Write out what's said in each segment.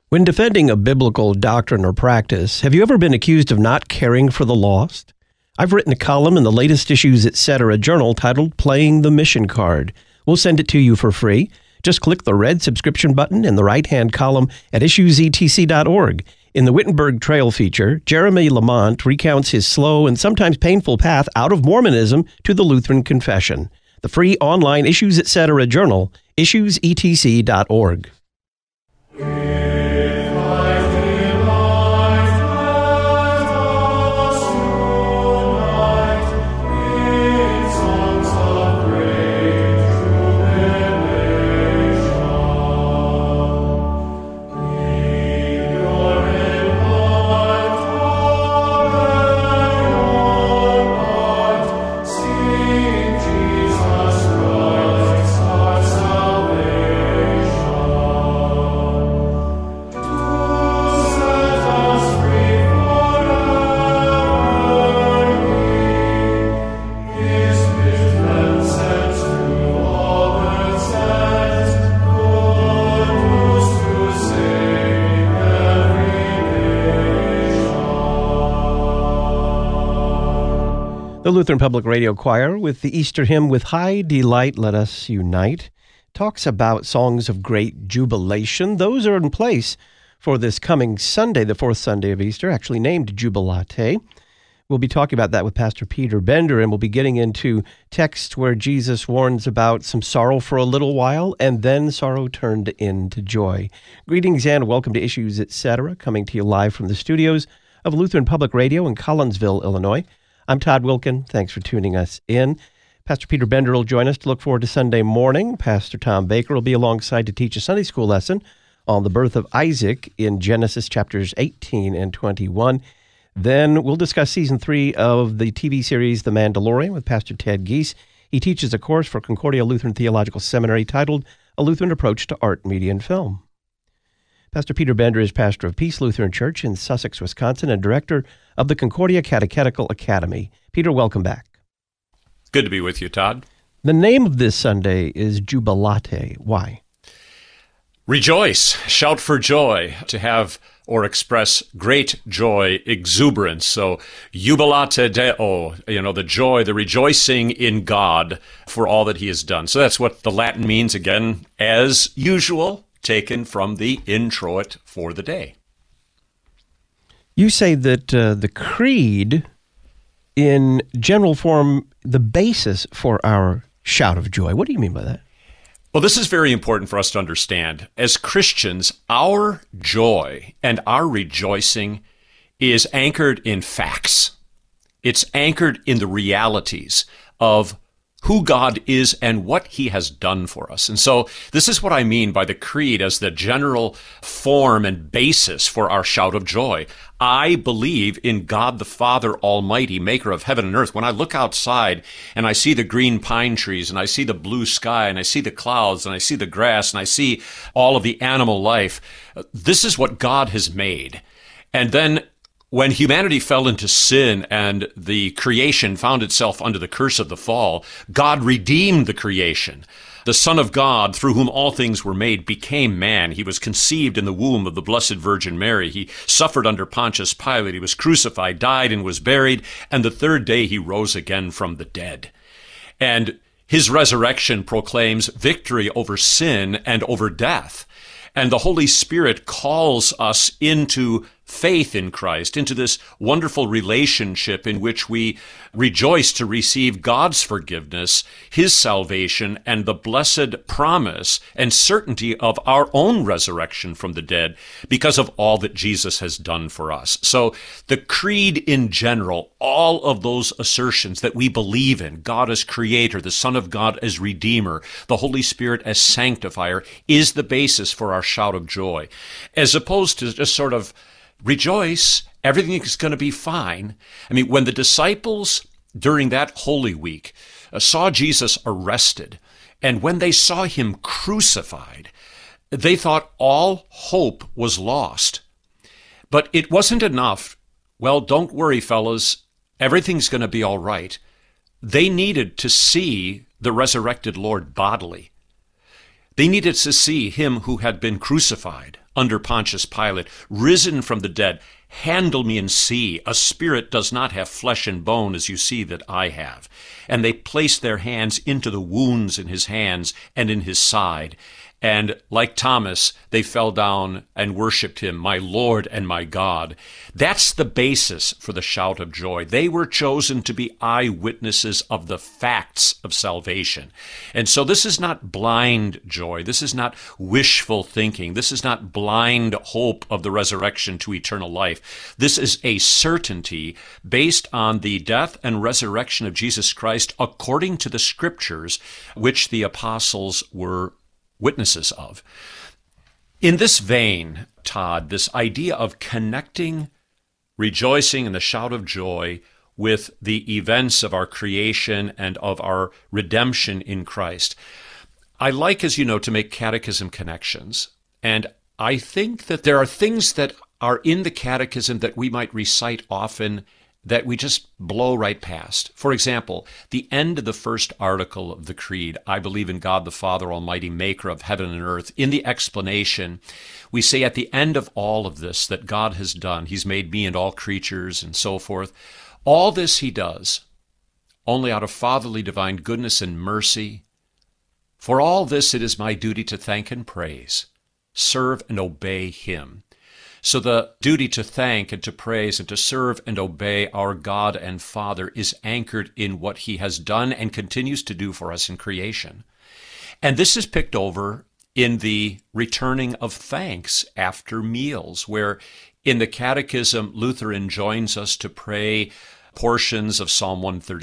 When defending a biblical doctrine or practice, have you ever been accused of not caring for the lost? I've written a column in the latest Issues Etc. journal titled Playing the Mission Card. We'll send it to you for free. Just click the red subscription button in the right-hand column at issuesetc.org. In the Wittenberg Trail feature, Jeremy Lamont recounts his slow and sometimes painful path out of Mormonism to the Lutheran Confession. The free online Issues Etc. journal, issuesetc.org. The Lutheran Public Radio Choir, with the Easter hymn, "With High Delight Let Us Unite," talks about songs of great jubilation. Those are in place for this coming Sunday, the fourth Sunday of Easter, actually named Jubilate. We'll be talking about that with Pastor Peter Bender, and we'll be getting into texts where Jesus warns about some sorrow for a little while, and then sorrow turned into joy. Greetings and welcome to Issues Etc., coming to you live from the studios of Lutheran Public Radio in Collinsville, Illinois. I'm Todd Wilkin. Thanks for tuning us in. Pastor Peter Bender will join us to look forward to Sunday morning. Pastor Tom Baker will be alongside to teach a Sunday school lesson on the birth of Isaac in Genesis chapters 18 and 21. Then we'll discuss Season 3 of the TV series The Mandalorian with Pastor Ted Giese. He teaches a course for Concordia Lutheran Theological Seminary titled A Lutheran Approach to Art, Media, and Film. Pastor Peter Bender is pastor of Peace Lutheran Church in Sussex, Wisconsin, and director of the Concordia Catechetical Academy. Peter, welcome back. Good to be with you, Todd. The name of this Sunday is Jubilate. Why? Rejoice, shout for joy, to have or express great joy, exuberance. So, jubilate Deo, the joy, the rejoicing in God for all that he has done. So that's what the Latin means, again, as usual, taken from the introit for the day. You say that the creed, in general form, the basis for our shout of joy. What do you mean by that? Well, this is very important for us to understand. As Christians, our joy and our rejoicing is anchored in facts. It's anchored in the realities of who God is and what he has done for us. And so this is what I mean by the creed as the general form and basis for our shout of joy. I believe in God the Father Almighty, maker of heaven and earth. When I look outside and I see the green pine trees and I see the blue sky and I see the clouds and I see the grass and I see all of the animal life, this is what God has made. And then when humanity fell into sin and the creation found itself under the curse of the fall, God redeemed the creation. The Son of God, through whom all things were made, became man. He was conceived in the womb of the Blessed Virgin Mary. He suffered under Pontius Pilate. He was crucified, died, and was buried. And the third day he rose again from the dead. And his resurrection proclaims victory over sin and over death. And the Holy Spirit calls us into faith in Christ, into this wonderful relationship in which we rejoice to receive God's forgiveness, his salvation, and the blessed promise and certainty of our own resurrection from the dead because of all that Jesus has done for us. So the creed in general, all of those assertions that we believe in, God as creator, the Son of God as redeemer, the Holy Spirit as sanctifier, is the basis for our shout of joy, as opposed to just sort of rejoice, everything is going to be fine. I mean, when the disciples during that Holy Week saw Jesus arrested, and when they saw him crucified, they thought all hope was lost. But it wasn't enough. Well, don't worry, fellas, everything's going to be all right. They needed to see the resurrected Lord bodily. They needed to see him who had been crucified under Pontius Pilate, risen from the dead. Handle me and see. A spirit does not have flesh and bone as you see that I have. And they placed their hands into the wounds in his hands and in his side. And like Thomas, they fell down and worshiped him, my Lord and my God. That's the basis for the shout of joy. They were chosen to be eyewitnesses of the facts of salvation. And so this is not blind joy. This is not wishful thinking. This is not blind hope of the resurrection to eternal life. This is a certainty based on the death and resurrection of Jesus Christ according to the Scriptures, which the apostles were witnesses of. In this vein, Todd, this idea of connecting rejoicing and the shout of joy with the events of our creation and of our redemption in Christ, I like, as you know, to make catechism connections. And I think that there are things that are in the catechism that we might recite often that we just blow right past. For example, the end of the first article of the Creed, I believe in God the Father Almighty, maker of heaven and earth. In the explanation, we say at the end of all of this that God has done, he's made me and all creatures and so forth. All this he does only out of fatherly divine goodness and mercy. For all this it is my duty to thank and praise, serve and obey him. So the duty to thank and to praise and to serve and obey our God and Father is anchored in what he has done and continues to do for us in creation. And this is picked over in the returning of thanks after meals, where in the Catechism, Luther enjoins us to pray portions of Psalm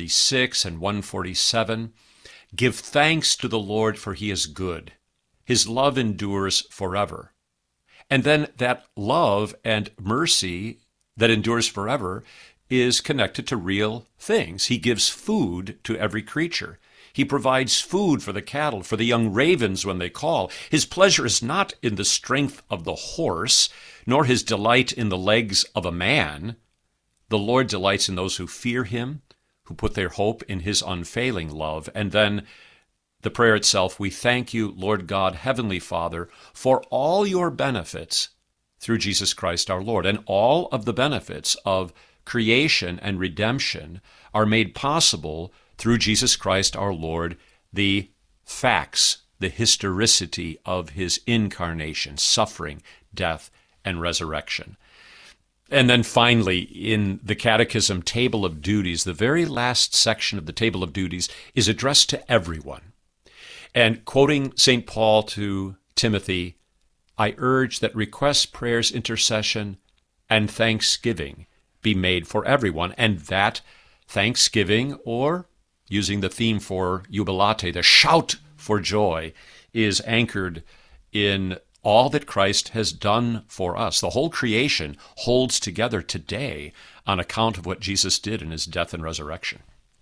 136 and 147. Give thanks to the Lord, for he is good. His love endures forever. And then that love and mercy that endures forever is connected to real things. He gives food to every creature. He provides food for the cattle, for the young ravens when they call. His pleasure is not in the strength of the horse, nor his delight in the legs of a man. The Lord delights in those who fear him, who put their hope in his unfailing love. And then the prayer itself, we thank you, Lord God, Heavenly Father, for all your benefits through Jesus Christ our Lord. And all of the benefits of creation and redemption are made possible through Jesus Christ our Lord, the facts, the historicity of his incarnation, suffering, death, and resurrection. And then finally, in the Catechism Table of Duties, the very last section of the Table of Duties is addressed to everyone. And quoting St. Paul to Timothy, I urge that requests, prayers, intercession, and thanksgiving be made for everyone, and that thanksgiving, or using the theme for Jubilate, the shout for joy, is anchored in all that Christ has done for us. The whole creation holds together today on account of what Jesus did in his death and resurrection.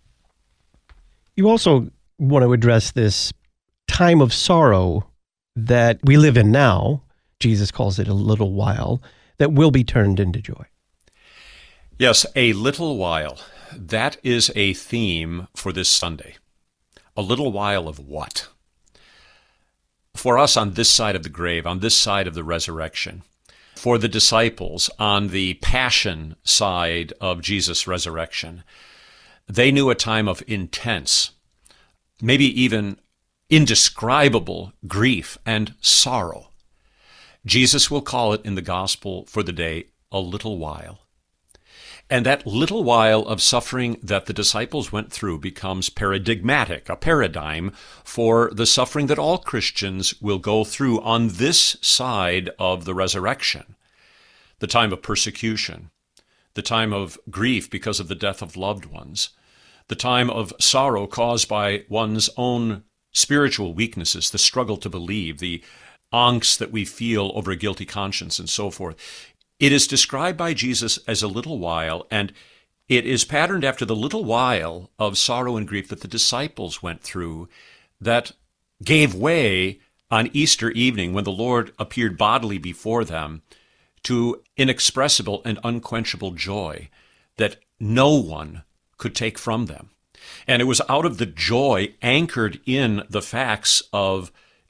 You also want to address this time of sorrow that we live in now. Jesus calls it a little while, that will be turned into joy. Yes, a little while. That is a theme for this Sunday. A little while of what? For us on this side of the grave, on this side of the resurrection, for the disciples on the passion side of Jesus' resurrection, they knew a time of intense, maybe even indescribable grief and sorrow. Jesus will call it in the gospel for the day a little while. And that little while of suffering that the disciples went through becomes paradigmatic, a paradigm for the suffering that all Christians will go through on this side of the resurrection. The time of persecution, the time of grief because of the death of loved ones, the time of sorrow caused by one's own spiritual weaknesses, the struggle to believe, the angst that we feel over a guilty conscience, and so forth. It is described by Jesus as a little while, and it is patterned after the little while of sorrow and grief that the disciples went through that gave way on Easter evening when the Lord appeared bodily before them to inexpressible and unquenchable joy that no one could take from them. And it was out of the joy anchored in the facts of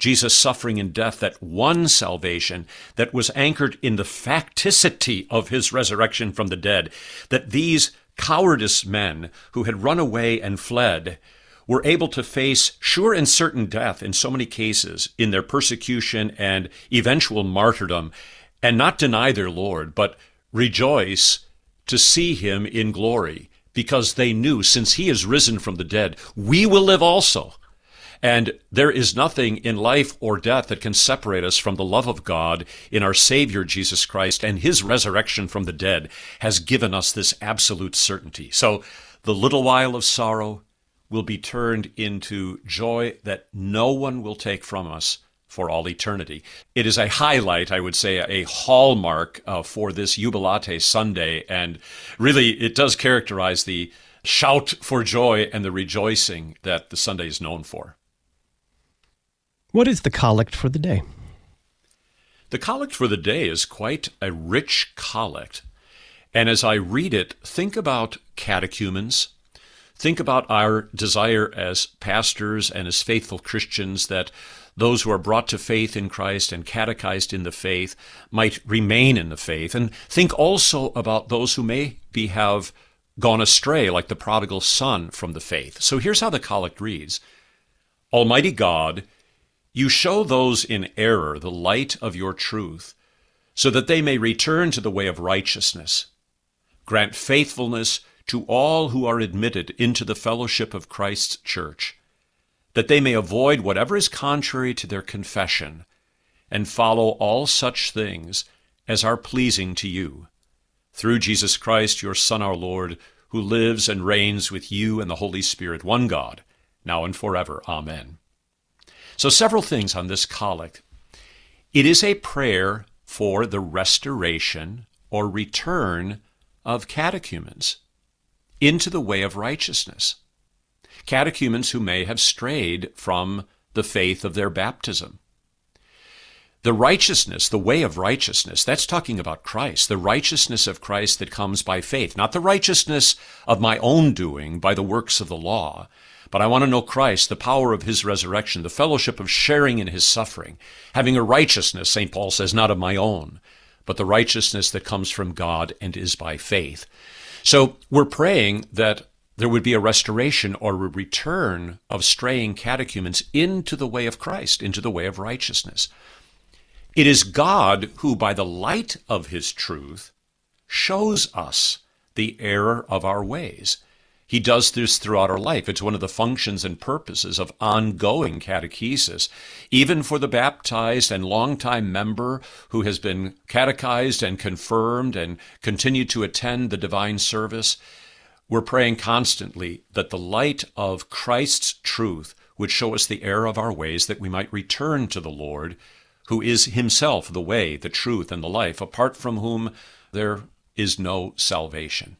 Jesus' suffering and death that won salvation, that was anchored in the facticity of his resurrection from the dead, that these cowardice men who had run away and fled were able to face sure and certain death in so many cases in their persecution and eventual martyrdom, and not deny their Lord, but rejoice to see him in glory, because they knew, since he is risen from the dead, we will live also. And there is nothing in life or death that can separate us from the love of God in our Savior Jesus Christ, and his resurrection from the dead has given us this absolute certainty. So the little while of sorrow will be turned into joy that no one will take from us for all eternity. It is a highlight, I would say, a hallmark for this Jubilate Sunday, and really it does characterize the shout for joy and the rejoicing that the Sunday is known for. What is the collect for the day? The collect for the day is quite a rich collect. And as I read it, think about catechumens. Think about our desire as pastors and as faithful Christians that those who are brought to faith in Christ and catechized in the faith might remain in the faith. And think also about those who maybe have gone astray, like the prodigal son, from the faith. So here's how the collect reads. Almighty God, you show those in error the light of your truth, so that they may return to the way of righteousness. Grant faithfulness to all who are admitted into the fellowship of Christ's church, that they may avoid whatever is contrary to their confession, and follow all such things as are pleasing to you. Through Jesus Christ, your Son, our Lord, who lives and reigns with you and the Holy Spirit, one God, now and forever. Amen. So several things on this collect. It is a prayer for the restoration or return of catechumens into the way of righteousness. Catechumens who may have strayed from the faith of their baptism. The righteousness, the way of righteousness, that's talking about Christ, the righteousness of Christ that comes by faith, not the righteousness of my own doing by the works of the law. But I want to know Christ, the power of his resurrection, the fellowship of sharing in his suffering, having a righteousness, St. Paul says, not of my own, but the righteousness that comes from God and is by faith. So we're praying that there would be a restoration or a return of straying catechumens into the way of Christ, into the way of righteousness. It is God who, by the light of his truth, shows us the error of our ways. He does this throughout our life. It's one of the functions and purposes of ongoing catechesis. Even for the baptized and longtime member who has been catechized and confirmed and continued to attend the divine service, we're praying constantly that the light of Christ's truth would show us the error of our ways, that we might return to the Lord, who is himself the way, the truth, and the life, apart from whom there is no salvation.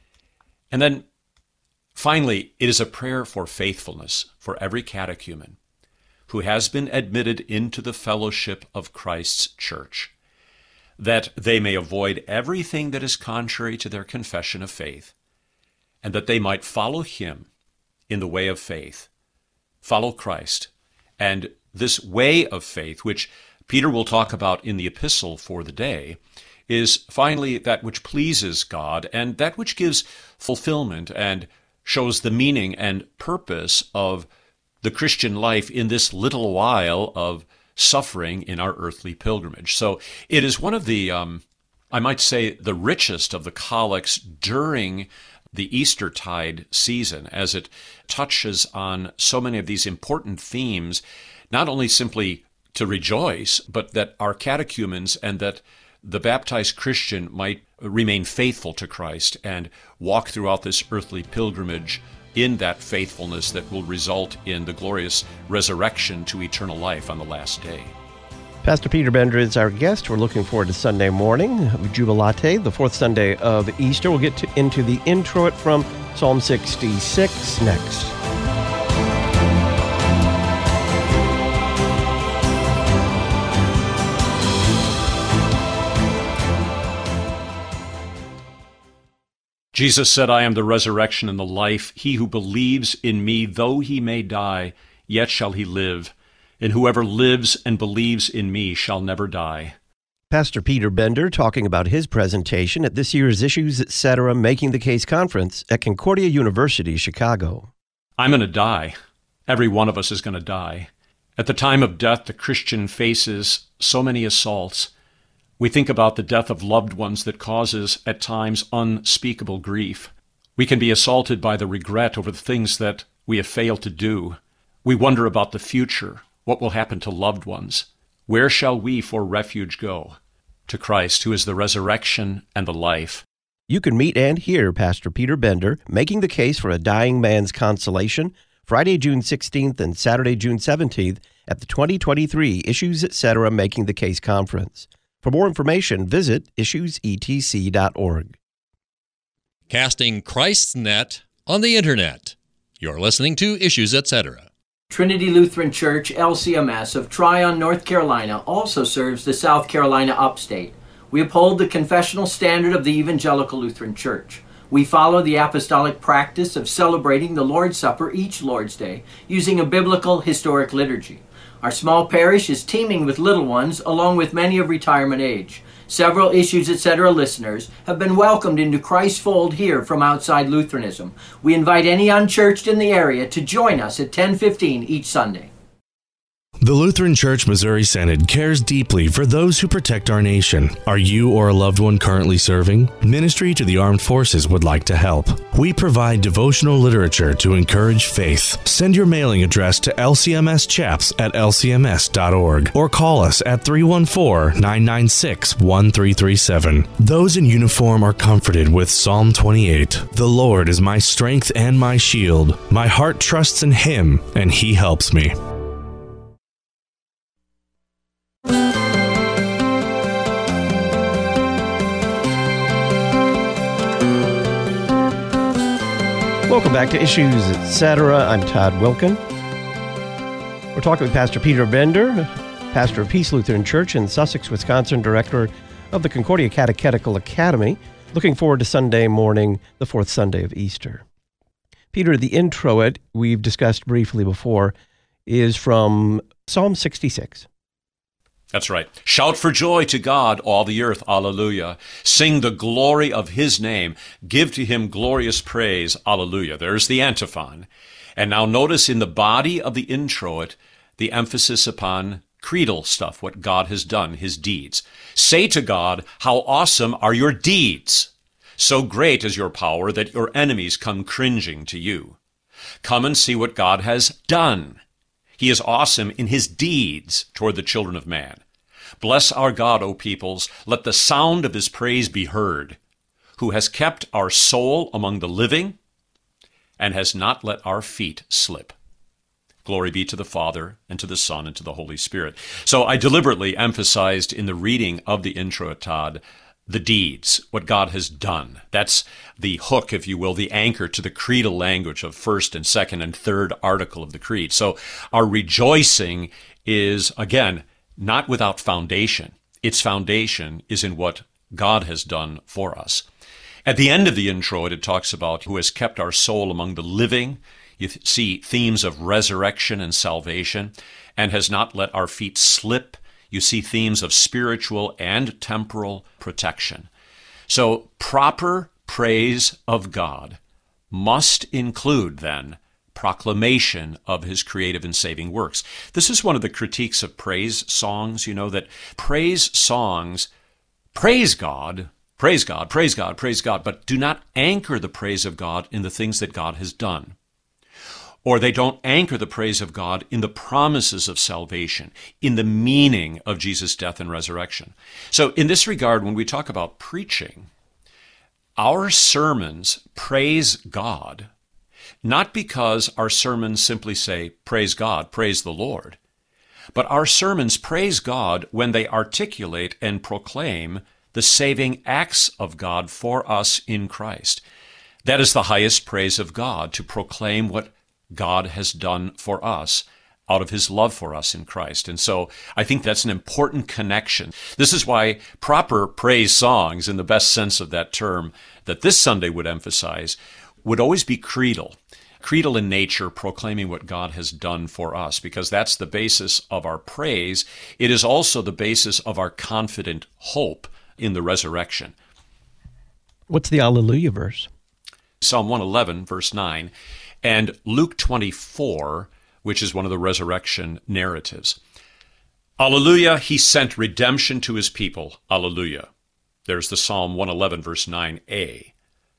And then finally, it is a prayer for faithfulness for every catechumen who has been admitted into the fellowship of Christ's church, that they may avoid everything that is contrary to their confession of faith, and that they might follow him in the way of faith, follow Christ. And this way of faith, which Peter will talk about in the epistle for the day, is finally that which pleases God and that which gives fulfillment and shows the meaning and purpose of the Christian life in this little while of suffering in our earthly pilgrimage. So it is one of the, I might say, the richest of the collects during the Eastertide season, as it touches on so many of these important themes, not only simply to rejoice, but that our catechumens and that the baptized Christian might remain faithful to Christ and walk throughout this earthly pilgrimage in that faithfulness that will result in the glorious resurrection to eternal life on the last day. Pastor Peter Bender is our guest. We're looking forward to Sunday morning, Jubilate, the fourth Sunday of Easter. We'll get into the introit from Psalm 66 next. Jesus said, I am the resurrection and the life. He who believes in me, though he may die, yet shall he live. and whoever lives and believes in me shall never die. Pastor Peter Bender talking about his presentation at this year's Issues Etc. Making the Case conference at Concordia University, Chicago. I'm going to die. Every one of us is going to die. At the time of death, the Christian faces so many assaults. We think about the death of loved ones that causes, at times, unspeakable grief. We can be assaulted by the regret over the things that we have failed to do. We wonder about the future. What will happen to loved ones? Where shall we for refuge go? To Christ, who is the resurrection and the life. You can meet and hear Pastor Peter Bender making the case for a dying man's consolation Friday, June 16th and Saturday, June 17th at the 2023 Issues Etc. Making the Case conference. For more information, visit issuesetc.org. Casting Christ's net on the Internet. You're listening to Issues Etc. Trinity Lutheran Church, LCMS, of Tryon, North Carolina, also serves the South Carolina upstate. We uphold the confessional standard of the Evangelical Lutheran Church. We follow the apostolic practice of celebrating the Lord's Supper each Lord's Day using a biblical historic liturgy. Our small parish is teeming with little ones, along with many of retirement age. Several Issues Etc. listeners have been welcomed into Christ's fold here from outside Lutheranism. We invite any unchurched in the area to join us at 10:15 each Sunday. The Lutheran Church Missouri Synod cares deeply for those who protect our nation. Are you or a loved one currently serving? Ministry to the Armed Forces would like to help. We provide devotional literature to encourage faith. Send your mailing address to lcmschaps@lcms.org or call us at 314-996-1337. Those in uniform are comforted with Psalm 28. The Lord is my strength and my shield. My heart trusts in Him, and He helps me. Welcome back to Issues Etc. I'm Todd Wilkin. We're talking with Pastor Peter Bender, pastor of Peace Lutheran Church in Sussex, Wisconsin, director of the Concordia Catechetical Academy. Looking forward to Sunday morning, the fourth Sunday of Easter. Peter, the introit we've discussed briefly before is from Psalm 66. That's right. Shout for joy to God, all the earth. Alleluia. Sing the glory of His name. Give to Him glorious praise. Alleluia. There's the antiphon. And now notice in the body of the introit, the emphasis upon creedal stuff, what God has done, His deeds. Say to God, how awesome are your deeds. So great is your power that your enemies come cringing to you. Come and see what God has done. He is awesome in His deeds toward the children of man. Bless our God, O peoples. Let the sound of His praise be heard, who has kept our soul among the living and has not let our feet slip. Glory be to the Father, and to the Son, and to the Holy Spirit. So I deliberately emphasized in the reading of the introit, Todd, the deeds, what God has done. That's the hook, if you will, the anchor to the creedal language of first and second and third article of the creed. So our rejoicing is, again, not without foundation. Its foundation is in what God has done for us. At the end of the introit, it talks about who has kept our soul among the living. You see themes of resurrection and salvation, and has not let our feet slip. You see themes of spiritual and temporal protection. So proper praise of God must include, then, proclamation of His creative and saving works. This is one of the critiques of praise songs, that praise songs praise God, praise God, praise God, praise God, but do not anchor the praise of God in the things that God has done. Or they don't anchor the praise of God in the promises of salvation, in the meaning of Jesus' death and resurrection. So in this regard, when we talk about preaching, our sermons praise God, not because our sermons simply say, praise God, praise the Lord, but our sermons praise God when they articulate and proclaim the saving acts of God for us in Christ. That is the highest praise of God, to proclaim what God has done for us out of His love for us in Christ. And so I think that's an important connection. This is why proper praise songs, in the best sense of that term, that this Sunday would emphasize, would always be creedal. creedal in nature, proclaiming what God has done for us, because that's the basis of our praise. It is also the basis of our confident hope in the resurrection. What's the Alleluia verse? Psalm 111, verse 9, and Luke 24, which is one of the resurrection narratives. Alleluia, he sent redemption to his people. Alleluia. There's the Psalm 111, verse 9a.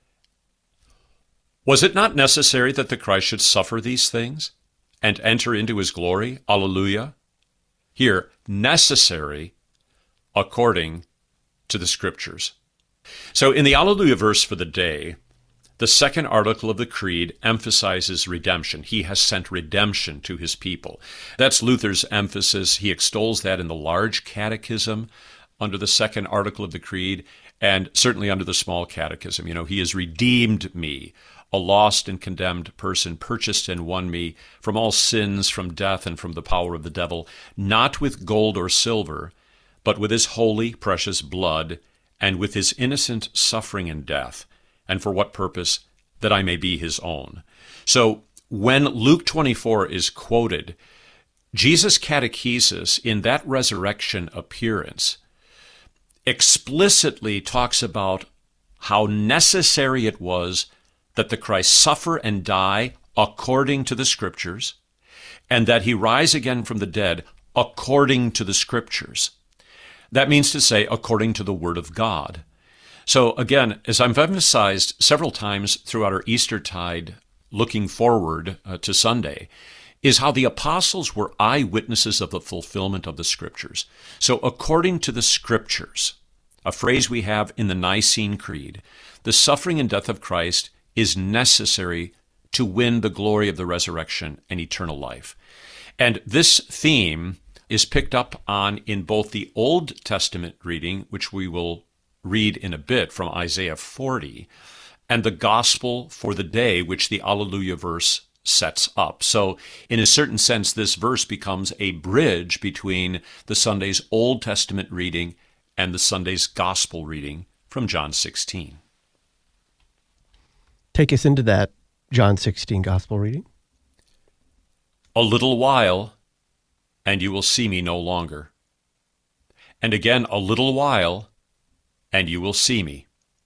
Was it not necessary that the Christ should suffer these things and enter into his glory? Alleluia. Here, necessary according to the Scriptures. So in the Alleluia verse for the day, the second article of the Creed emphasizes redemption. He has sent redemption to his people. That's Luther's emphasis. He extols that in the large catechism under the second article of the Creed, and certainly under the small catechism. He has redeemed me, a lost and condemned person, purchased and won me from all sins, from death, and from the power of the devil, not with gold or silver, but with his holy, precious blood, and with his innocent suffering and death. And for what purpose? That I may be his own. So when Luke 24 is quoted, Jesus' catechesis in that resurrection appearance explicitly talks about how necessary it was that the Christ suffer and die according to the Scriptures, and that he rise again from the dead according to the Scriptures. That means to say, according to the Word of God. So again, as I've emphasized several times throughout our Eastertide, looking forward to Sunday, is how the apostles were eyewitnesses of the fulfillment of the Scriptures. So according to the Scriptures, a phrase we have in the Nicene Creed, the suffering and death of Christ is necessary to win the glory of the resurrection and eternal life. And this theme is picked up on in both the Old Testament reading, which we will read in a bit from Isaiah 40, and the gospel for the day, which the Alleluia verse sets up. So in a certain sense, this verse becomes a bridge between the Sunday's Old Testament reading and the Sunday's gospel reading from John 16. Take us into that John 16 gospel reading. A little while, and you will see me no longer. And again, a little while, and you will see me.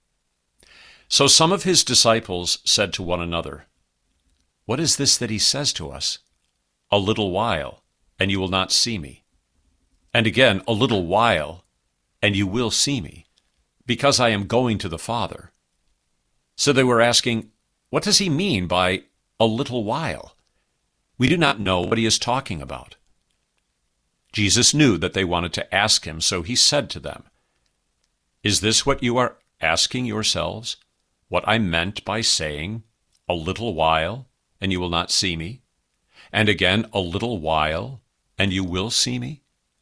So some of his disciples said to one another, What is this that he says to us? A little while, and you will not see me. And again, a little while, and you will see me, because I am going to the Father. So they were asking, What does he mean by a little while? We do not know what he is talking about. Jesus knew that they wanted to ask him, so he said to them, Is this what you are asking yourselves? What I meant by saying, a little while, and you will not see me? And again, a little while, and you will see me?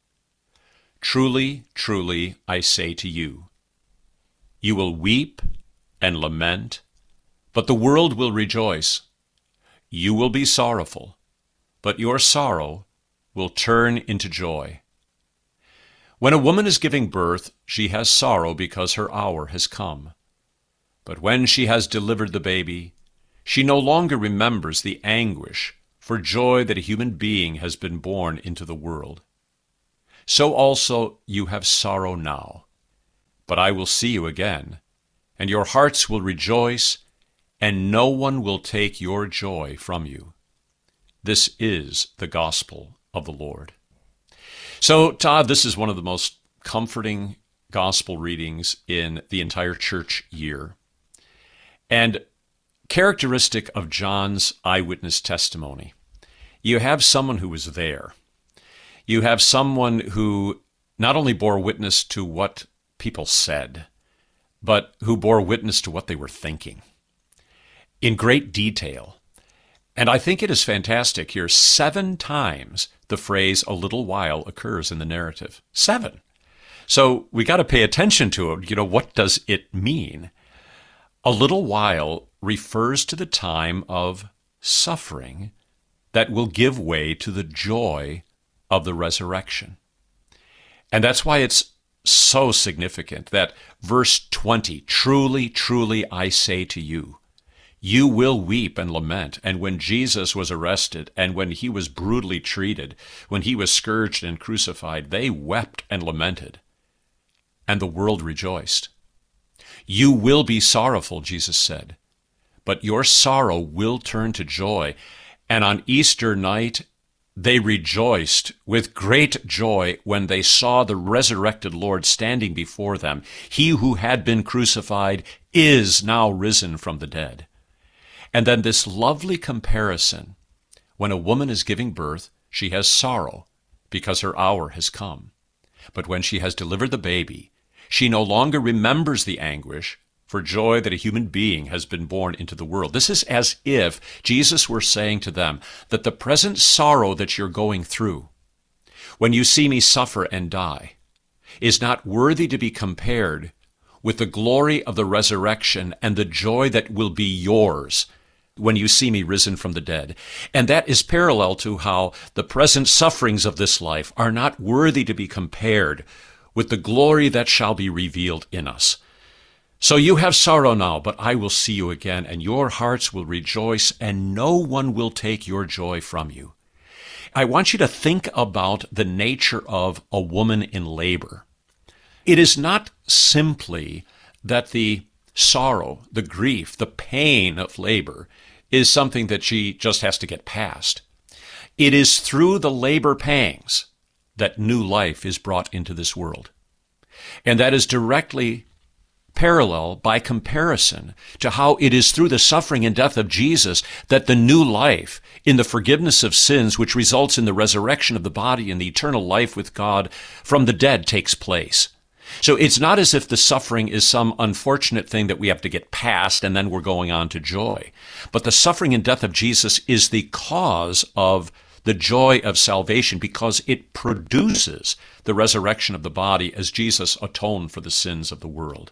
Truly, truly, I say to you, you will weep and lament, but the world will rejoice. You will be sorrowful, but your sorrow will turn into joy. When a woman is giving birth, she has sorrow because her hour has come. But when she has delivered the baby, she no longer remembers the anguish for joy that a human being has been born into the world. So also you have sorrow now, but I will see you again, and your hearts will rejoice, and no one will take your joy from you. This is the gospel of the Lord. So, Todd, this is one of the most comforting gospel readings in the entire church year. And characteristic of John's eyewitness testimony, you have someone who was there. You have someone who not only bore witness to what people said, but who bore witness to what they were thinking in great detail. And I think it is fantastic here. 7 times the phrase "a little while" occurs in the narrative. 7. So we got to pay attention to it. What does it mean? A little while refers to the time of suffering that will give way to the joy of the resurrection. And that's why it's so significant that verse 20, truly, truly, I say to you, You will weep and lament. And when Jesus was arrested, and when he was brutally treated, when he was scourged and crucified, they wept and lamented, and the world rejoiced. You will be sorrowful, Jesus said, but your sorrow will turn to joy. And on Easter night, they rejoiced with great joy when they saw the resurrected Lord standing before them. He who had been crucified is now risen from the dead. And then this lovely comparison. When a woman is giving birth, she has sorrow because her hour has come. But when she has delivered the baby, she no longer remembers the anguish for joy that a human being has been born into the world. This is as if Jesus were saying to them that the present sorrow that you're going through, when you see me suffer and die, is not worthy to be compared with the glory of the resurrection and the joy that will be yours when you see me risen from the dead. And that is parallel to how the present sufferings of this life are not worthy to be compared with the glory that shall be revealed in us. So you have sorrow now, but I will see you again, and your hearts will rejoice, and no one will take your joy from you. I want you to think about the nature of a woman in labor. It is not simply that the sorrow, the grief, the pain of labor is something that she just has to get past. It is through the labor pangs that new life is brought into this world. And that is directly parallel by comparison to how it is through the suffering and death of Jesus that the new life in the forgiveness of sins, which results in the resurrection of the body and the eternal life with God from the dead, takes place. So it's not as if the suffering is some unfortunate thing that we have to get past and then we're going on to joy. But the suffering and death of Jesus is the cause of the joy of salvation because it produces the resurrection of the body as Jesus atoned for the sins of the world.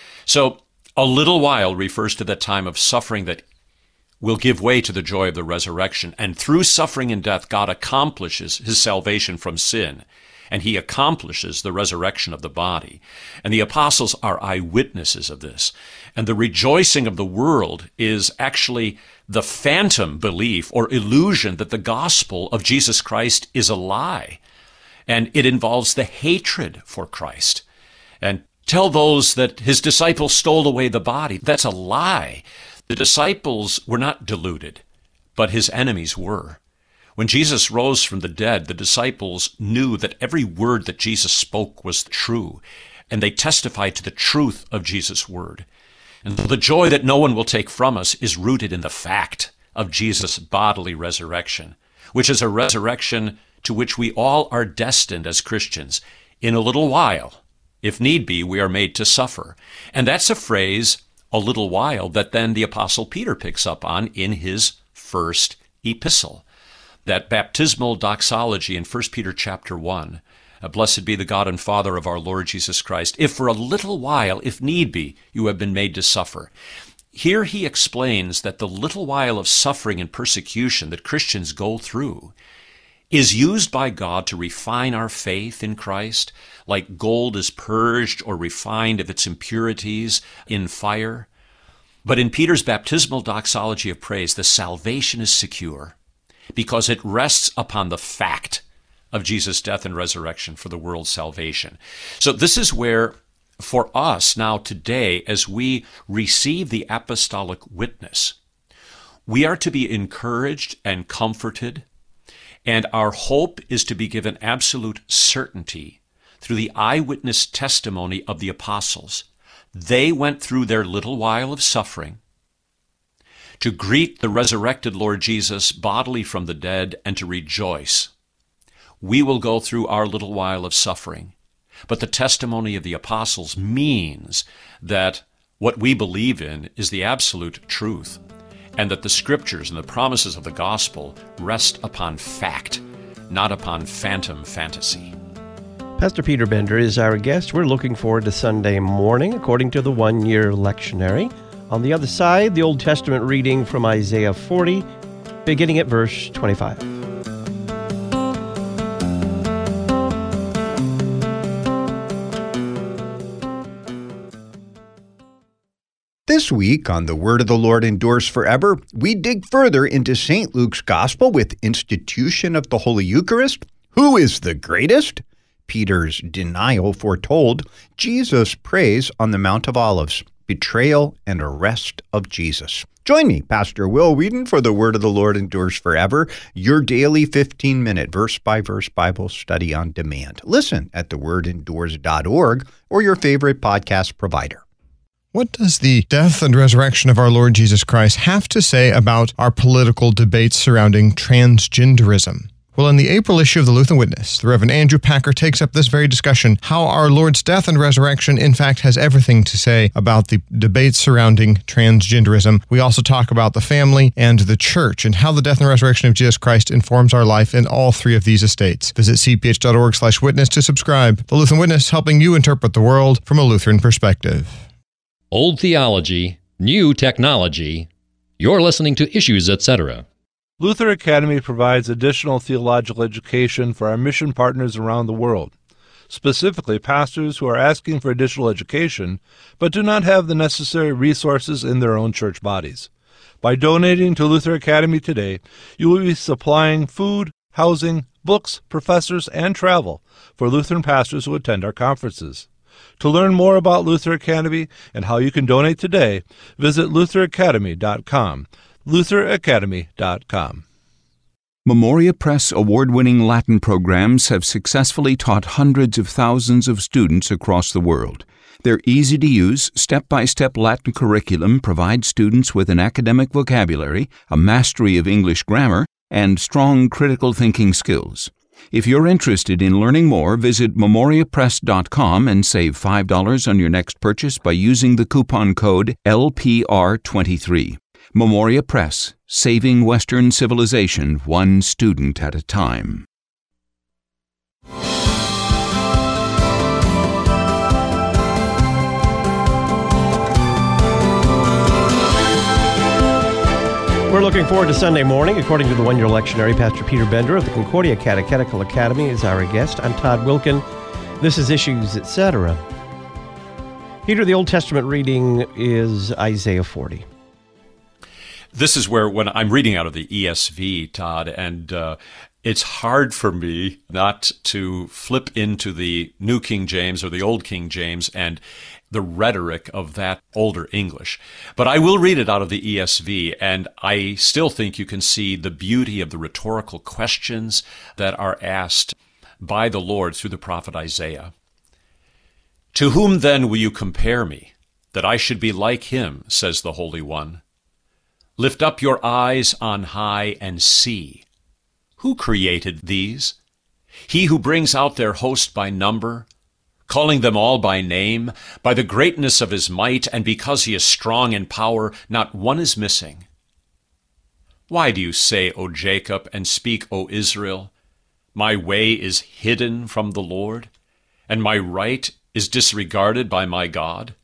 So a little while refers to that time of suffering that will give way to the joy of the resurrection. And through suffering and death, God accomplishes his salvation from sin, and he accomplishes the resurrection of the body. And the apostles are eyewitnesses of this. And the rejoicing of the world is actually the phantom belief or illusion that the gospel of Jesus Christ is a lie. And it involves the hatred for Christ. And tell those that his disciples stole away the body. That's a lie. The disciples were not deluded, but his enemies were. When Jesus rose from the dead, the disciples knew that every word that Jesus spoke was true, and they testified to the truth of Jesus' word. And the joy that no one will take from us is rooted in the fact of Jesus' bodily resurrection, which is a resurrection to which we all are destined as Christians. In a little while, if need be, we are made to suffer. And that's a phrase, a little while, that then the Apostle Peter picks up on in his first epistle. That baptismal doxology in 1 Peter chapter 1, blessed be the God and Father of our Lord Jesus Christ, if for a little while, if need be, you have been made to suffer. Here he explains that the little while of suffering and persecution that Christians go through is used by God to refine our faith in Christ, like gold is purged or refined of its impurities in fire. But in Peter's baptismal doxology of praise, the salvation is secure because it rests upon the fact of Jesus' death and resurrection for the world's salvation. So this is where, for us now today, as we receive the apostolic witness, we are to be encouraged and comforted, and our hope is to be given absolute certainty through the eyewitness testimony of the apostles. They went through their little while of suffering to greet the resurrected Lord Jesus bodily from the dead and to rejoice. We will go through our little while of suffering, but the testimony of the apostles means that what we believe in is the absolute truth, and that the scriptures and the promises of the gospel rest upon fact, not upon phantom fantasy. Pastor Peter Bender is our guest. We're looking forward to Sunday morning, according to the one-year lectionary. On the other side, the Old Testament reading from Isaiah 40, beginning at verse 25. This week on The Word of the Lord Endures Forever, we dig further into St. Luke's Gospel with institution of the Holy Eucharist. Who is the greatest? Peter's denial foretold. Jesus prays on the Mount of Olives. Betrayal and arrest of Jesus. Join me, Pastor Will Whedon, for The Word of the Lord Endures Forever, your daily 15-minute verse-by-verse Bible study on demand. Listen at thewordendures.org or your favorite podcast provider. What does the death and resurrection of our Lord Jesus Christ have to say about our political debates surrounding transgenderism? Well, in the April issue of the Lutheran Witness, the Reverend Andrew Packer takes up this very discussion, how our Lord's death and resurrection, in fact, has everything to say about the debates surrounding transgenderism. We also talk about the family and the church and how the death and resurrection of Jesus Christ informs our life in all three of these estates. Visit cph.org/witness to subscribe. The Lutheran Witness, helping you interpret the world from a Lutheran perspective. Old theology, new technology. You're listening to Issues, Etc. Luther Academy provides additional theological education for our mission partners around the world, specifically pastors who are asking for additional education but do not have the necessary resources in their own church bodies. By donating to Luther Academy today, you will be supplying food, housing, books, professors, and travel for Lutheran pastors who attend our conferences. To learn more about Luther Academy and how you can donate today, visit lutheracademy.com. lutheracademy.com. Memoria Press award-winning Latin programs have successfully taught hundreds of thousands of students across the world. Their easy-to-use, step-by-step Latin curriculum provides students with an academic vocabulary, a mastery of English grammar, and strong critical thinking skills. If you're interested in learning more, visit memoriapress.com and save $5 on your next purchase by using the coupon code LPR23. Memoria Press, saving Western civilization one student at a time. We're looking forward to Sunday morning. According to the one-year lectionary, Pastor Peter Bender of the Concordia Catechetical Academy is our guest. I'm Todd Wilkin. This is Issues, Etc. Peter, the Old Testament reading is Isaiah 40. This is where, when I'm reading out of the ESV, Todd, and it's hard for me not to flip into the New King James or the Old King James and the rhetoric of that older English. But I will read it out of the ESV, and I still think you can see the beauty of the rhetorical questions that are asked by the Lord through the prophet Isaiah. To whom then will you compare me, that I should be like him, says the Holy One? Lift up your eyes on high and see. Who created these? He who brings out their host by number, calling them all by name, by the greatness of his might, and because he is strong in power, not one is missing. Why do you say, O Jacob, and speak, O Israel, my way is hidden from the Lord, and my right is disregarded by my God?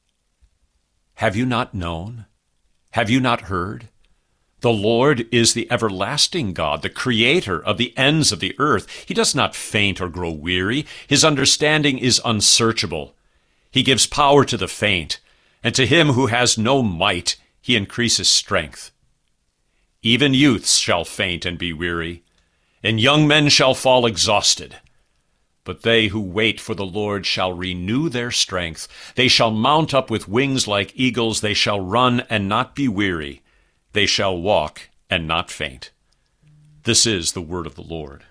Have you not known? Have you not heard? The Lord is the everlasting God, the creator of the ends of the earth. He does not faint or grow weary. His understanding is unsearchable. He gives power to the faint, and to him who has no might, he increases strength. Even youths shall faint and be weary, and young men shall fall exhausted. But they who wait for the Lord shall renew their strength. They shall mount up with wings like eagles. They shall run and not be weary. They shall walk and not faint. This is the word of the Lord.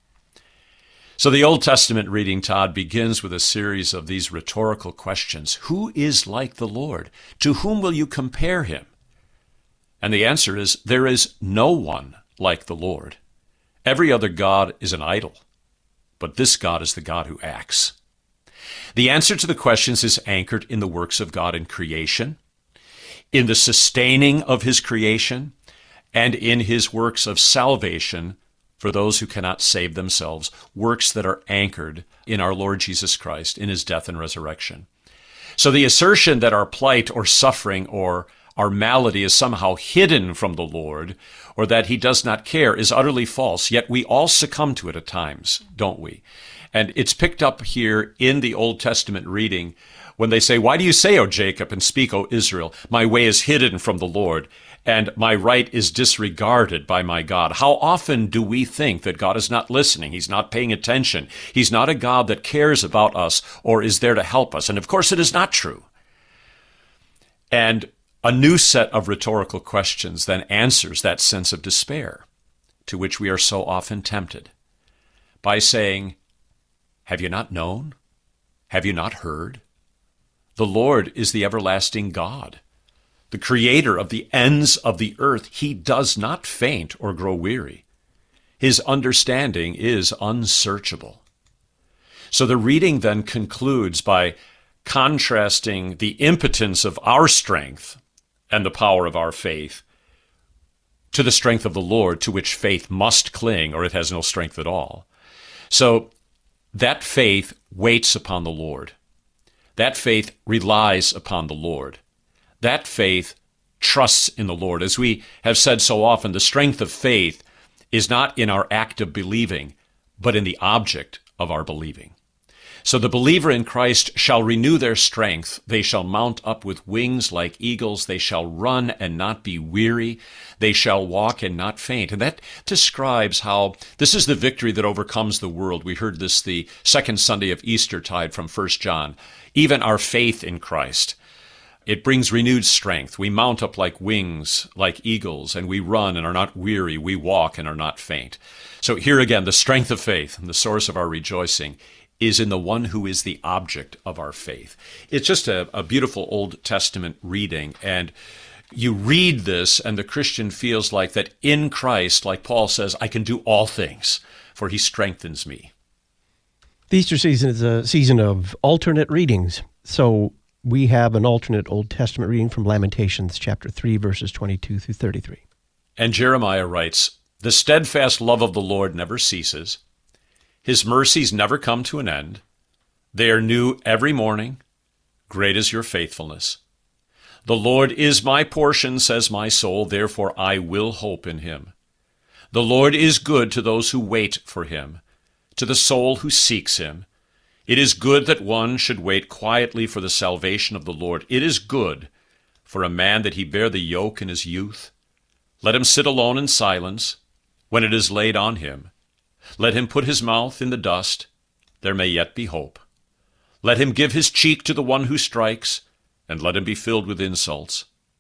So the Old Testament reading, Todd, begins with a series of these rhetorical questions. Who is like the Lord? To whom will you compare him? And the answer is, there is no one like the Lord. Every other god is an idol. But this God is the God who acts. The answer to the questions is anchored in the works of God in creation, in the sustaining of his creation, and in his works of salvation for those who cannot save themselves, works that are anchored in our Lord Jesus Christ, in his death and resurrection. So the assertion that our plight or suffering or our malady is somehow hidden from the Lord, or that he does not care, is utterly false, yet we all succumb to it at times, don't we? And it's picked up here in the Old Testament reading when they say, "Why do you say, O Jacob, and speak, O Israel, my way is hidden from the Lord, and my right is disregarded by my God?" How often do we think that God is not listening? He's not paying attention. He's not a God that cares about us or is there to help us. And of course, it is not true. And a new set of rhetorical questions then answers that sense of despair to which we are so often tempted by saying, "Have you not known? Have you not heard? The Lord is the everlasting God, the creator of the ends of the earth. He does not faint or grow weary. His understanding is unsearchable." So the reading then concludes by contrasting the impotence of our strength and the power of our faith to the strength of the Lord, to which faith must cling, or it has no strength at all. So that faith waits upon the Lord. That faith relies upon the Lord. That faith trusts in the Lord. As we have said so often, the strength of faith is not in our act of believing, but in the object of our believing. So the believer in Christ shall renew their strength. They shall mount up with wings like eagles. They shall run and not be weary. They shall walk and not faint. And that describes how this is the victory that overcomes the world. We heard this the second Sunday of Eastertide from 1 John. Even our faith in Christ, it brings renewed strength. We mount up like wings, like eagles, and we run and are not weary. We walk and are not faint. So here again, the strength of faith and the source of our rejoicing is in the one who is the object of our faith. It's just a beautiful Old Testament reading, and you read this and the Christian feels like that in Christ, like Paul says, I can do all things, for he strengthens me. The Easter season is a season of alternate readings. So we have an alternate Old Testament reading from Lamentations chapter 3, verses 22 through 33. And Jeremiah writes, "The steadfast love of the Lord never ceases. His mercies never come to an end. They are new every morning. Great is your faithfulness. The Lord is my portion, says my soul, therefore I will hope in him. The Lord is good to those who wait for him, to the soul who seeks him. It is good that one should wait quietly for the salvation of the Lord. It is good for a man that he bear the yoke in his youth. Let him sit alone in silence when it is laid on him. Let him put his mouth in the dust. There may yet be hope. Let him give his cheek to the one who strikes, and let him be filled with insults.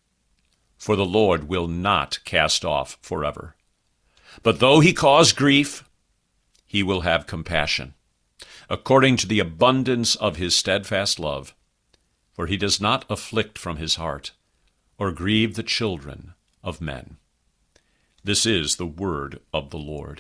For the Lord will not cast off forever. But though he cause grief, he will have compassion, according to the abundance of his steadfast love. For he does not afflict from his heart, or grieve the children of men." This is the word of the Lord.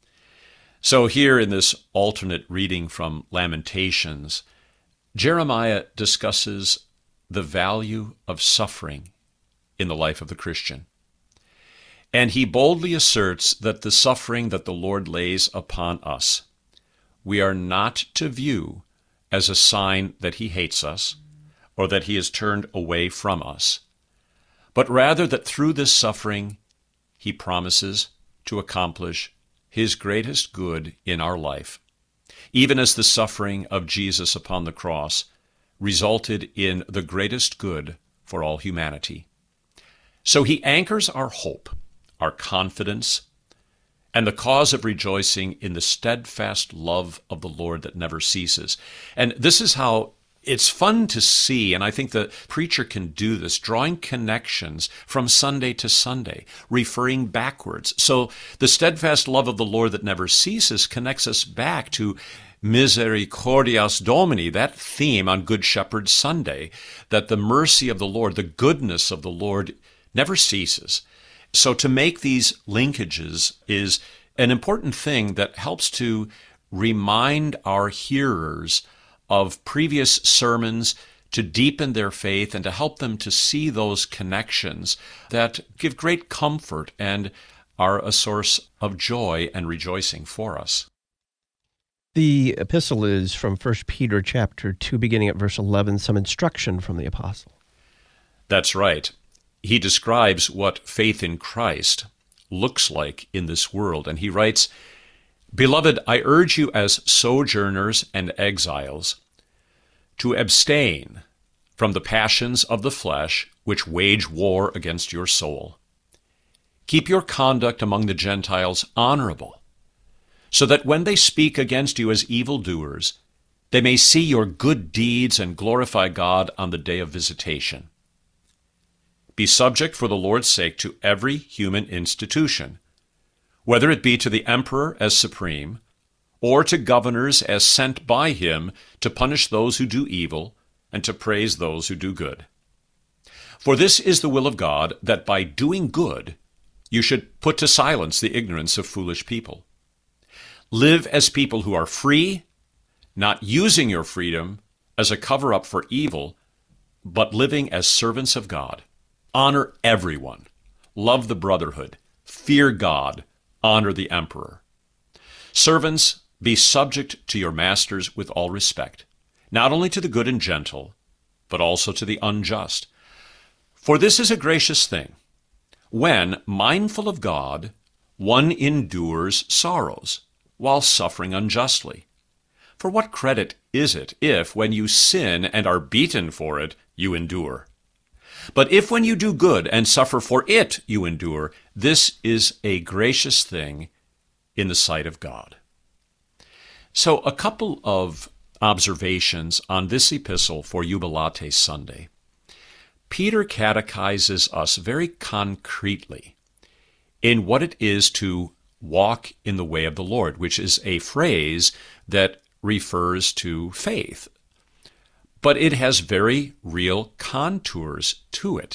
So here in this alternate reading from Lamentations, Jeremiah discusses the value of suffering in the life of the Christian. And he boldly asserts that the suffering that the Lord lays upon us, we are not to view as a sign that he hates us or that he has turned away from us, but rather that through this suffering he promises to accomplish his greatest good in our life, even as the suffering of Jesus upon the cross resulted in the greatest good for all humanity. So he anchors our hope, our confidence, and the cause of rejoicing in the steadfast love of the Lord that never ceases. And this is how it's fun to see, and I think the preacher can do this, drawing connections from Sunday to Sunday, referring backwards. So the steadfast love of the Lord that never ceases connects us back to Misericordias Domini, that theme on Good Shepherd Sunday, that the mercy of the Lord, the goodness of the Lord never ceases. So to make these linkages is an important thing that helps to remind our hearers of previous sermons, to deepen their faith and to help them to see those connections that give great comfort and are a source of joy and rejoicing for us. The epistle is from 1 Peter chapter 2, beginning at verse 11, some instruction from the apostle. That's right. He describes what faith in Christ looks like in this world, and he writes, "Beloved, I urge you as sojourners and exiles to abstain from the passions of the flesh which wage war against your soul. Keep your conduct among the Gentiles honorable, so that when they speak against you as evildoers, they may see your good deeds and glorify God on the day of visitation. Be subject for the Lord's sake to every human institution, whether it be to the emperor as supreme, or to governors as sent by him to punish those who do evil and to praise those who do good. For this is the will of God, that by doing good you should put to silence the ignorance of foolish people. Live as people who are free, not using your freedom as a cover-up for evil, but living as servants of God. Honor everyone. Love the brotherhood. Fear God. Honor the emperor. Servants, be subject to your masters with all respect, not only to the good and gentle, but also to the unjust. For this is a gracious thing, when, mindful of God, one endures sorrows while suffering unjustly. For what credit is it if, when you sin and are beaten for it, you endure? But if when you do good and suffer for it you endure, this is a gracious thing in the sight of God. So a couple of observations on this epistle for Jubilate Sunday. Peter catechizes us very concretely in what it is to walk in the way of the Lord, which is a phrase that refers to faith. But it has very real contours to it.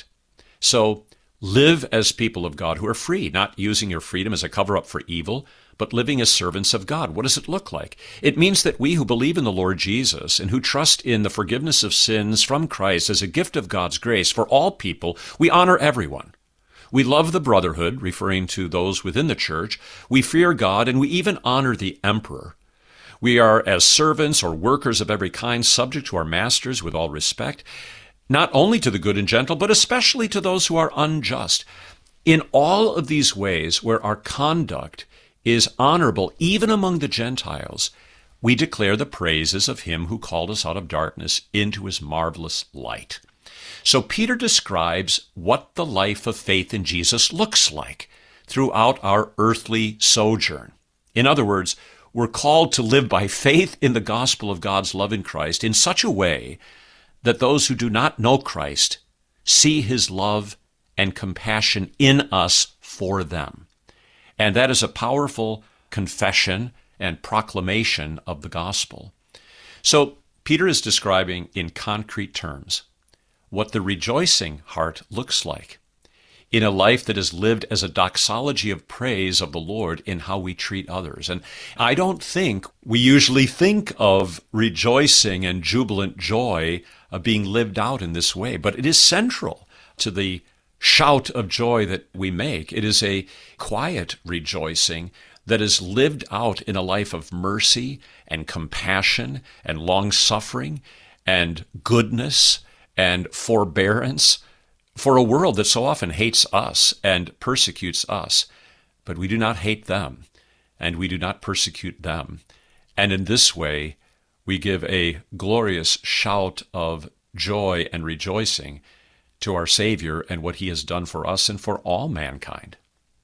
So live as people of God who are free, not using your freedom as a cover-up for evil, but living as servants of God. What does it look like? It means that we who believe in the Lord Jesus and who trust in the forgiveness of sins from Christ as a gift of God's grace for all people, we honor everyone. We love the brotherhood, referring to those within the church. We fear God, and we even honor the emperor. We are, as servants or workers of every kind, subject to our masters with all respect, not only to the good and gentle, but especially to those who are unjust. In all of these ways where our conduct is honorable, even among the Gentiles, we declare the praises of him who called us out of darkness into his marvelous light. So Peter describes what the life of faith in Jesus looks like throughout our earthly sojourn. In other words, we're called to live by faith in the gospel of God's love in Christ in such a way that those who do not know Christ see his love and compassion in us for them. And that is a powerful confession and proclamation of the gospel. So Peter is describing in concrete terms what the rejoicing heart looks like in a life that is lived as a doxology of praise of the Lord in how we treat others. And I don't think we usually think of rejoicing and jubilant joy being lived out in this way, but it is central to the shout of joy that we make. It is a quiet rejoicing that is lived out in a life of mercy and compassion and long-suffering and goodness and forbearance for a world that so often hates us and persecutes us. But we do not hate them, and we do not persecute them. And in this way, we give a glorious shout of joy and rejoicing to our Savior and what he has done for us and for all mankind.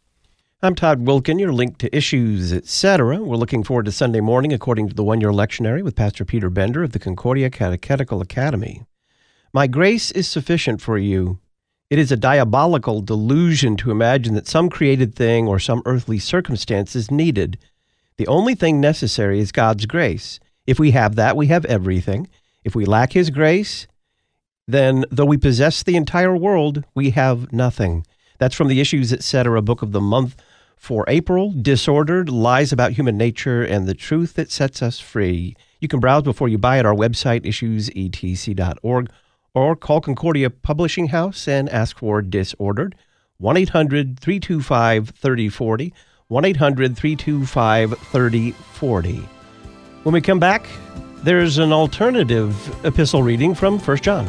I'm Todd Wilkin, your link to Issues, etc. We're looking forward to Sunday morning according to the one-year lectionary with Pastor Peter Bender of the Concordia Catechetical Academy. My grace is sufficient for you. It is a diabolical delusion to imagine that some created thing or some earthly circumstance is needed. The only thing necessary is God's grace. If we have that, we have everything. If we lack his grace, then though we possess the entire world, we have nothing. That's from the Issues, etc. book of the month for April, Disordered, Lies About Human Nature, and the Truth That Sets Us Free. You can browse before you buy at our website, issuesetc.org, or call Concordia Publishing House and ask for Disordered, 1-800-325-3040, 1-800-325-3040. When we come back, there's an alternative epistle reading from 1 John.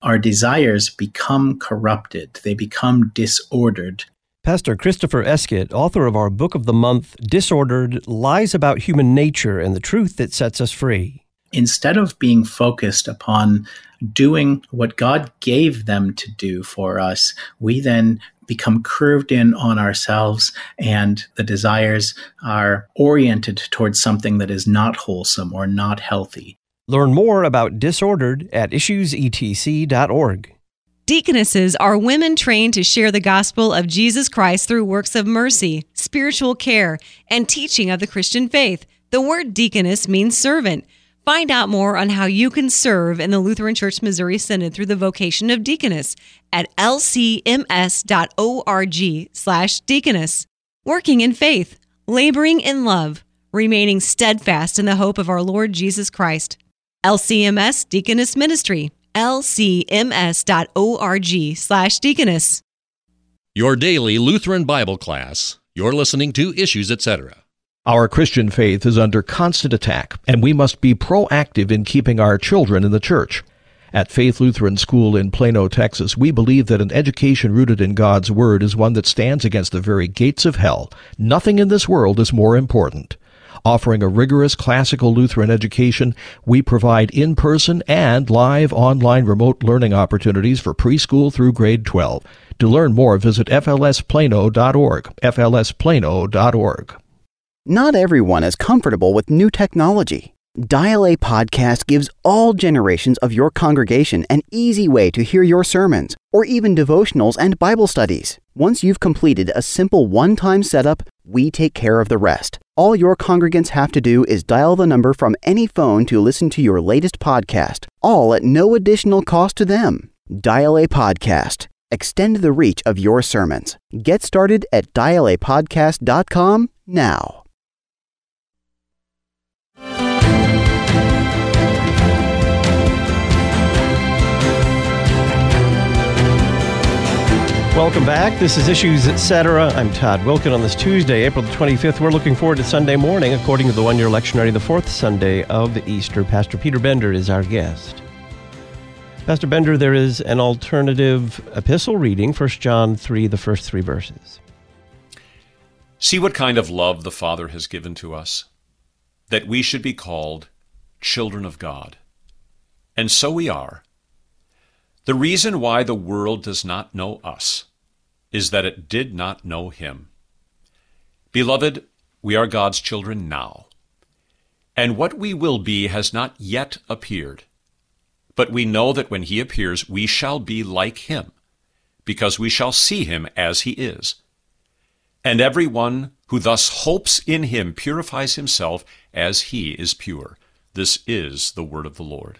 our desires become corrupted. They become disordered. Pastor Christopher Eskett, author of our book of the month, Disordered: Lies About Human Nature and the Truth That Sets Us Free. Instead of being focused upon doing what God gave them to do for us, we then become curved in on ourselves, and the desires are oriented towards something that is not wholesome or not healthy. Learn more about Disordered at issuesetc.org. Deaconesses are women trained to share the gospel of Jesus Christ through works of mercy, spiritual care, and teaching of the Christian faith. The word deaconess means servant. Find out more on how you can serve in the Lutheran Church Missouri Synod through the vocation of deaconess at lcms.org/deaconess. Working in faith, laboring in love, remaining steadfast in the hope of our Lord Jesus Christ. LCMS Deaconess Ministry, lcms.org/deaconess. Your daily Lutheran Bible class. You're listening to Issues, Etc. Our Christian faith is under constant attack, and we must be proactive in keeping our children in the church. At Faith Lutheran School in Plano, Texas, we believe that an education rooted in God's Word is one that stands against the very gates of hell. Nothing in this world is more important. Offering a rigorous classical Lutheran education, we provide in-person and live online remote learning opportunities for preschool through grade 12. To learn more, visit flsplano.org, flsplano.org. Not everyone is comfortable with new technology. Dial A Podcast gives all generations of your congregation an easy way to hear your sermons, or even devotionals and Bible studies. Once you've completed a simple one-time setup, we take care of the rest. All your congregants have to do is dial the number from any phone to listen to your latest podcast, all at no additional cost to them. Dial A Podcast. Extend the reach of your sermons. Get started at dialapodcast.com now. Welcome back. This is Issues, Etc. I'm Todd Wilkin on this Tuesday, April the 25th. We're looking forward to Sunday morning, according to the one-year lectionary, the fourth Sunday of Easter. Pastor Peter Bender is our guest. Pastor Bender, there is an alternative epistle reading, 1 John 3, the first 3 verses. See what kind of love the Father has given to us, that we should be called children of God. And so we are. The reason why the world does not know us is that it did not know Him. Beloved, we are God's children now, and what we will be has not yet appeared. But we know that when He appears, we shall be like Him, because we shall see Him as He is. And everyone who thus hopes in Him purifies himself as He is pure. This is the word of the Lord.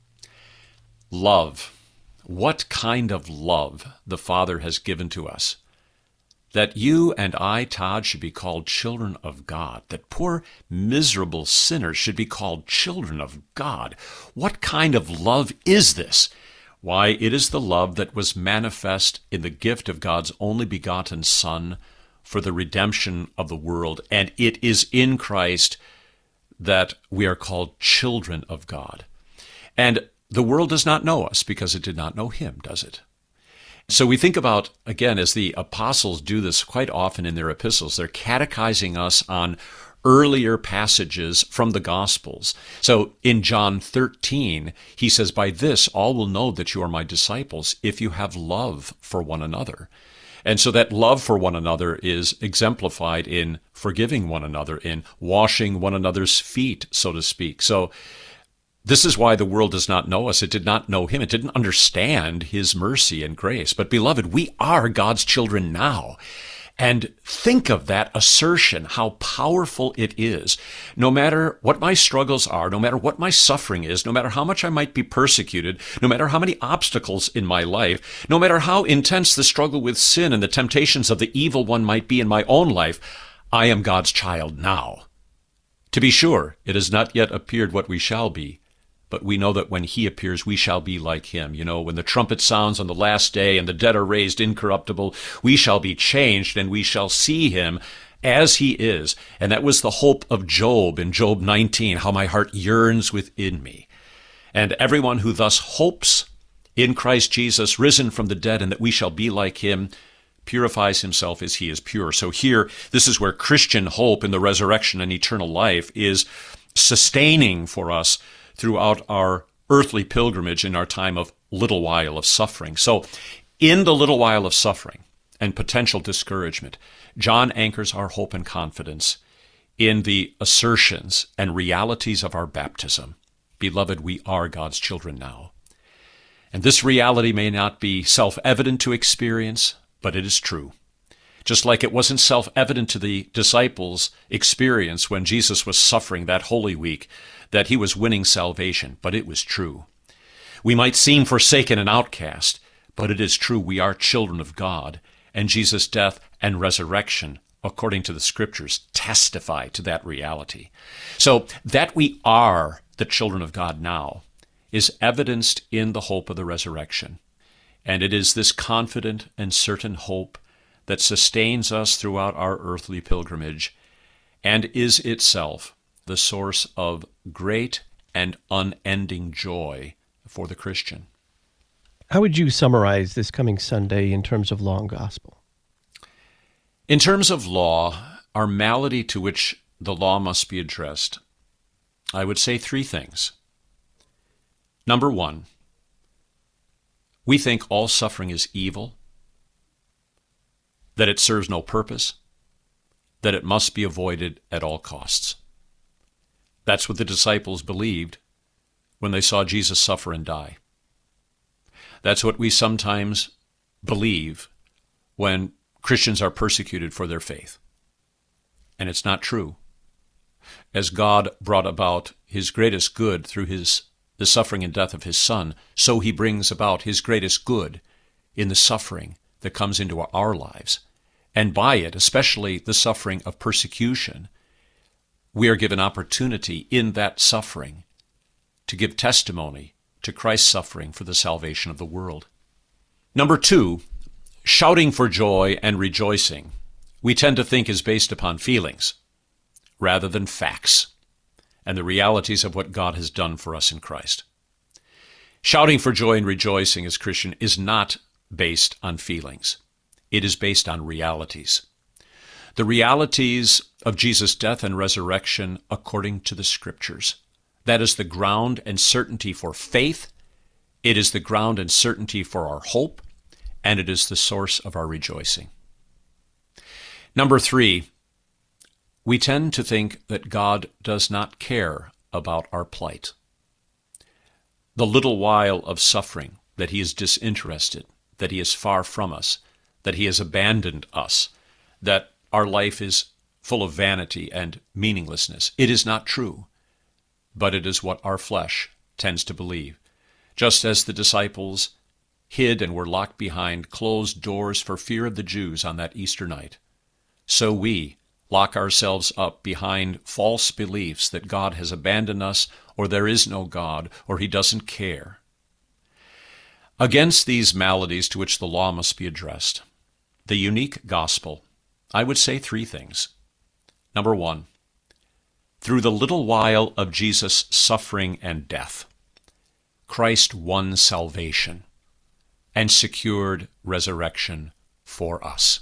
Love. What kind of love the Father has given to us, that you and I, Todd, should be called children of God, that poor, miserable sinners should be called children of God. What kind of love is this? Why, it is the love that was manifest in the gift of God's only begotten Son for the redemption of the world, and it is in Christ that we are called children of God. And the world does not know us because it did not know Him, does it? So we think about, again, as the apostles do this quite often in their epistles, they're catechizing us on earlier passages from the Gospels. So in John 13, he says, "By this all will know that you are my disciples, if you have love for one another." And so that love for one another is exemplified in forgiving one another, in washing one another's feet, so to speak. So this is why the world does not know us. It did not know Him. It didn't understand His mercy and grace. But beloved, we are God's children now. And think of that assertion, how powerful it is. No matter what my struggles are, no matter what my suffering is, no matter how much I might be persecuted, no matter how many obstacles in my life, no matter how intense the struggle with sin and the temptations of the evil one might be in my own life, I am God's child now. To be sure, it has not yet appeared what we shall be. But we know that when He appears, we shall be like Him. You know, when the trumpet sounds on the last day and the dead are raised incorruptible, we shall be changed and we shall see Him as He is. And that was the hope of Job in Job 19, how my heart yearns within me. And everyone who thus hopes in Christ Jesus, risen from the dead, and that we shall be like him, purifies himself as he is pure. So here, this is where Christian hope in the resurrection and eternal life is sustaining for us throughout our earthly pilgrimage in our time of little while of suffering. So in the little while of suffering and potential discouragement, John anchors our hope and confidence in the assertions and realities of our baptism. Beloved, we are God's children now. And this reality may not be self-evident to experience, but it is true. Just like it wasn't self-evident to the disciples' experience when Jesus was suffering that Holy Week, that he was winning salvation, but it was true. We might seem forsaken and outcast, but it is true we are children of God, and Jesus' death and resurrection, according to the Scriptures, testify to that reality. So that we are the children of God now is evidenced in the hope of the resurrection. And it is this confident and certain hope that sustains us throughout our earthly pilgrimage and is itself the source of great and unending joy for the Christian. How would you summarize this coming Sunday in terms of law and gospel? In terms of law, our malady to which the law must be addressed, I would say three things. Number one, we think all suffering is evil, that it serves no purpose, that it must be avoided at all costs. That's what the disciples believed when they saw Jesus suffer and die. That's what we sometimes believe when Christians are persecuted for their faith. And it's not true. As God brought about his greatest good through the suffering and death of his Son, so he brings about his greatest good in the suffering that comes into our lives. And by it, especially the suffering of persecution, we are given opportunity in that suffering to give testimony to Christ's suffering for the salvation of the world. Number two, shouting for joy and rejoicing, we tend to think is based upon feelings rather than facts and the realities of what God has done for us in Christ. Shouting for joy and rejoicing as Christian is not based on feelings. It is based on realities. The realities of Jesus' death and resurrection according to the Scriptures. That is the ground and certainty for faith. It is the ground and certainty for our hope, and it is the source of our rejoicing. Number three, we tend to think that God does not care about our plight. The little while of suffering, that he is disinterested, that he is far from us, that he has abandoned us, that our life is full of vanity and meaninglessness. It is not true, but it is what our flesh tends to believe. Just as the disciples hid and were locked behind closed doors for fear of the Jews on that Easter night, so we lock ourselves up behind false beliefs that God has abandoned us, or there is no God, or he doesn't care. Against these maladies to which the law must be addressed, the unique gospel, I would say three things. Number one, through the little while of Jesus' suffering and death, Christ won salvation and secured resurrection for us.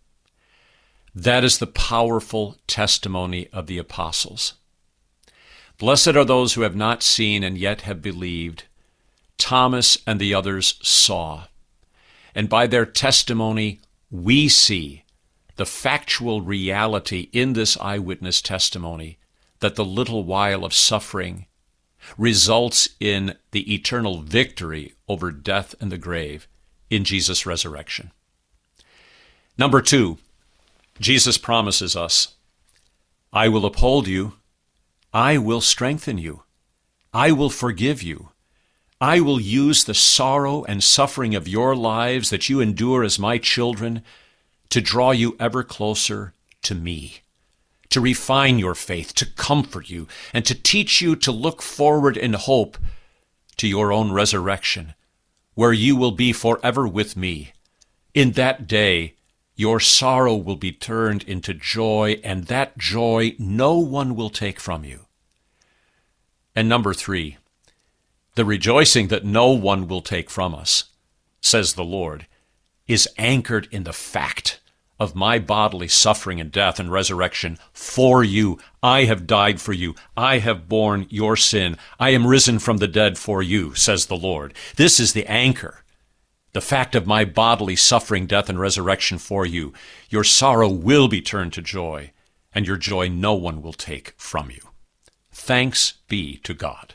That is the powerful testimony of the apostles. Blessed are those who have not seen and yet have believed. Thomas and the others saw. And by their testimony, we see the factual reality in this eyewitness testimony that the little while of suffering results in the eternal victory over death and the grave in Jesus' resurrection. Number two, Jesus promises us, I will uphold you, I will strengthen you, I will forgive you, I will use the sorrow and suffering of your lives that you endure as my children to draw you ever closer to me, to refine your faith, to comfort you, and to teach you to look forward in hope to your own resurrection, where you will be forever with me. In that day, your sorrow will be turned into joy, and that joy no one will take from you. And number three, the rejoicing that no one will take from us, says the Lord, is anchored in the fact of my bodily suffering and death and resurrection for you. I have died for you. I have borne your sin. I am risen from the dead for you, says the Lord. This is the anchor, the fact of my bodily suffering, death, and resurrection for you. Your sorrow will be turned to joy, and your joy no one will take from you. Thanks be to God.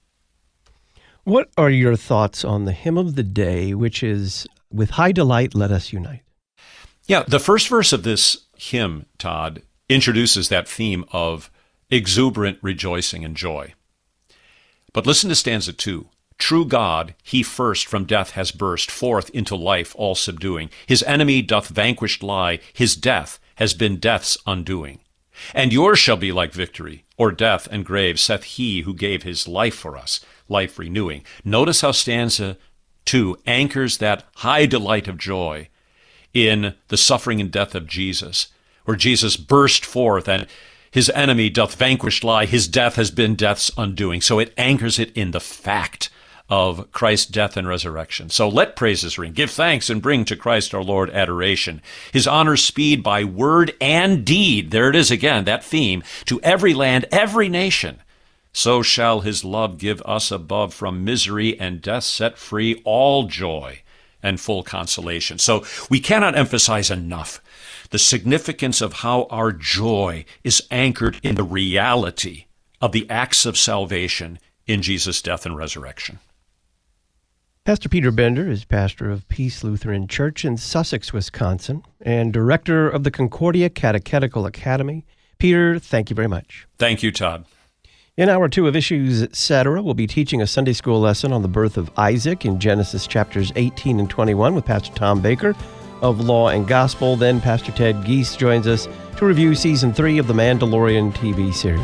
What are your thoughts on the hymn of the day, which is, "With high delight, let us unite"? Yeah, the first verse of this hymn, Todd, introduces that theme of exuberant rejoicing and joy. But listen to stanza 2. True God, he first from death has burst forth into life all subduing. His enemy doth vanquished lie. His death has been death's undoing. And yours shall be like victory, or death and grave, saith he who gave his life for us, life renewing. Notice how stanza 2 anchors that high delight of joy in the suffering and death of Jesus, where Jesus burst forth and his enemy doth vanquished lie. His death has been death's undoing. So it anchors it in the fact of Christ's death and resurrection. So let praises ring. Give thanks and bring to Christ our Lord adoration. His honor speed by word and deed. There it is again, that theme. To every land, every nation. So shall his love give us above from misery and death set free all joy and full consolation. So we cannot emphasize enough the significance of how our joy is anchored in the reality of the acts of salvation in Jesus' death and resurrection. Pastor Peter Bender is pastor of Peace Lutheran Church in Sussex, Wisconsin, and director of the Concordia Catechetical Academy. Peter, thank you very much. Thank you, Todd. In Hour 2 of Issues, Etc., we'll be teaching a Sunday school lesson on the birth of Isaac in Genesis chapters 18 and 21 with Pastor Tom Baker of Law and Gospel. Then Pastor Ted Giese joins us to review Season 3 of the Mandalorian TV series.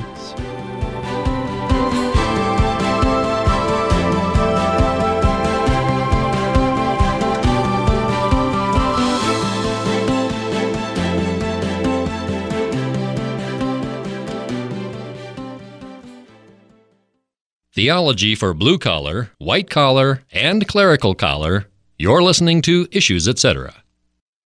Theology for blue collar, white collar, and clerical collar. You're listening to Issues, Etc.